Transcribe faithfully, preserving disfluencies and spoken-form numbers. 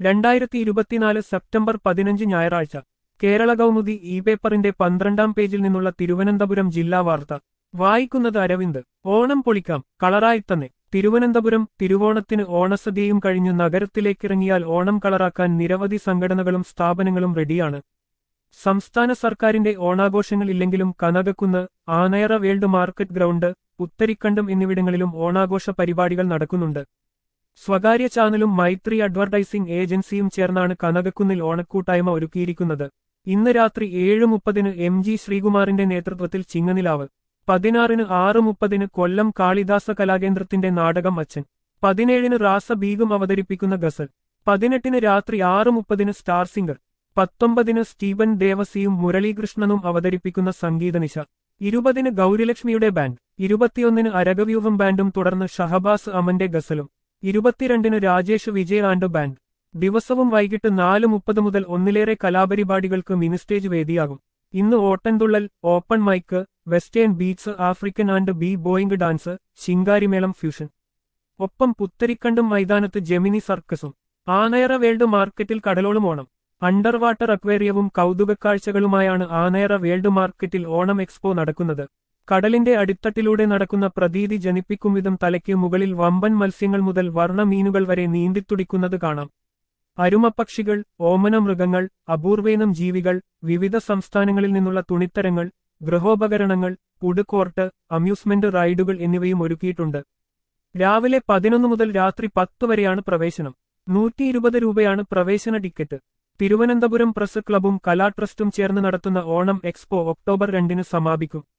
രണ്ടായിരത്തി ഇരുപത്തിനാല് സെപ്റ്റംബർ പതിനഞ്ച് ഞായറാഴ്ച കേരള കൗമുദി ഇ പേപ്പറിന്റെ പന്ത്രണ്ടാം പേജിൽ നിന്നുള്ള തിരുവനന്തപുരം ജില്ലാ വാർത്ത വായിക്കുന്നത് അരവിന്ദ്. ഓണം പൊളിക്കാം കളറായിത്തന്നെ. തിരുവനന്തപുരം. തിരുവോണത്തിന് ഓണസദ്യയും കഴിഞ്ഞ് നഗരത്തിലേക്കിറങ്ങിയാൽ ഓണം കളറാക്കാൻ നിരവധി സംഘടനകളും സ്ഥാപനങ്ങളും റെഡിയാണ്. സംസ്ഥാന സർക്കാരിന്റെ ഓണാഘോഷങ്ങൾ ഇല്ലെങ്കിലും Kanakakkunnu, Anayara world market ground, Putharikandam എന്നിവിടങ്ങളിലും ഓണാഘോഷ പരിപാടികൾ നടക്കുന്നുണ്ട്. സ്വകാര്യ ചാനലും മൈത്രി അഡ്വർടൈസിംഗ് ഏജൻസിയും ചേർന്നാണ് കനകക്കുന്നിൽ ഓണക്കൂട്ടായ്മ ഒരുക്കിയിരിക്കുന്നത്. ഇന്ന് രാത്രി ഏഴ് മുപ്പതിന് എം ജി ശ്രീകുമാറിന്റെ നേതൃത്വത്തിൽ ചിങ്ങനിലാവ്, പതിനാറിന് ആറ് മുപ്പതിന് കൊല്ലം കാളിദാസ കലാകേന്ദ്രത്തിന്റെ നാടകം അച്ഛൻ, പതിനേഴിന് റാസ ബീഗം അവതരിപ്പിക്കുന്ന ഗസൽ, പതിനെട്ടിന് രാത്രി ആറ് മുപ്പതിന് സ്റ്റാർ സിംഗർ, പത്തൊമ്പതിന് സ്റ്റീവൻ ദേവസിയും മുരളീകൃഷ്ണനും അവതരിപ്പിക്കുന്ന സംഗീതനിശ, ഇരുപതിന് ഗൗരിലക്ഷ്മിയുടെ ബാൻഡ്, ഇരുപത്തിയൊന്നിന് അരകവ്യൂഹം ബാൻഡും തുടർന്ന് ഷഹബാസ് അമന്റെ ഗസലും, ഇരുപത്തിരണ്ടിന് രാജേഷ് വിജയ് ആൻഡ് ബാൻഡ്. ദിവസവും വൈകിട്ട് നാല് മുപ്പത് മുതൽ ഒന്നിലേറെ കലാപരിപാടികൾക്ക് മിനിസ്റ്റേജ് വേദിയാകും. ഇന്ന് Ottanthullal, open mic, western beats, African and B boying dance, Shinkarimelam fusion. ഒപ്പം പുത്തരിക്കണ്ടും മൈതാനത്ത് ജെമിനി സർക്കസും. ആനയറ വേൾഡ് മാർക്കറ്റിൽ കടലോളം ഓണം. അണ്ടർ വാട്ടർ അക്വേറിയവും കൗതുകക്കാഴ്ചകളുമായാണ് ആനയറ വേൾഡ് മാർക്കറ്റിൽ ഓണം എക്സ്പോ നടക്കുന്നത്. കടലിന്റെ അടിത്തട്ടിലൂടെ നടക്കുന്ന പ്രതീതി ജനിപ്പിക്കും വിധം തലയ്ക്ക് മുകളിൽ വമ്പൻ മത്സ്യങ്ങൾ മുതൽ വർണ്ണ മീനുകൾ വരെ നീന്തിത്തുടിക്കുന്നത് കാണാം. അരുമപ്പക്ഷികൾ, ഓമന മൃഗങ്ങൾ, അപൂർവേനം ജീവികൾ, വിവിധ സംസ്ഥാനങ്ങളിൽ നിന്നുള്ള തുണിത്തരങ്ങൾ, ഗൃഹോപകരണങ്ങൾ, ഫുഡ് കോർട്ട്, അമ്യൂസ്മെന്റ് റൈഡുകൾ എന്നിവയും ഒരുക്കിയിട്ടുണ്ട്. രാവിലെ പതിനൊന്ന് മുതൽ രാത്രി പത്ത് വരെയാണ് പ്രവേശനം. നൂറ്റി ഇരുപത് രൂപയാണ് പ്രവേശന ടിക്കറ്റ്. തിരുവനന്തപുരം പ്രസ് ക്ലബും കലാ ട്രസ്റ്റും ചേർന്ന് നടത്തുന്ന ഓണം എക്സ്പോ ഒക്ടോബർ രണ്ടിന് സമാപിക്കും.